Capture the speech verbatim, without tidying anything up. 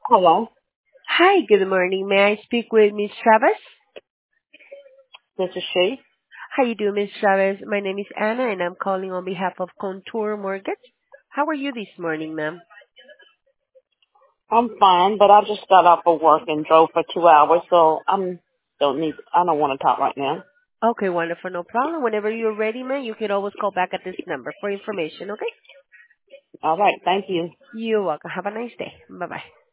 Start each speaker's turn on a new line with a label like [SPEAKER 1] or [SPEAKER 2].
[SPEAKER 1] Hello,
[SPEAKER 2] Hi, good morning. May I speak with Miss Travis?
[SPEAKER 1] this is she.
[SPEAKER 2] How you doing, Miss Travis? My name is Anna, and I'm calling on behalf of Contour Mortgage. How are you this morning, ma'am?
[SPEAKER 1] I'm fine, but I just got off of work and drove for two hours, so I'm don't need. I don't want to talk right now.
[SPEAKER 2] Okay, wonderful. No problem. Whenever you're ready, ma'am, you can always call back at this number for information, okay?
[SPEAKER 1] All right, thank you.
[SPEAKER 2] You're welcome. Have a nice day. Bye-bye.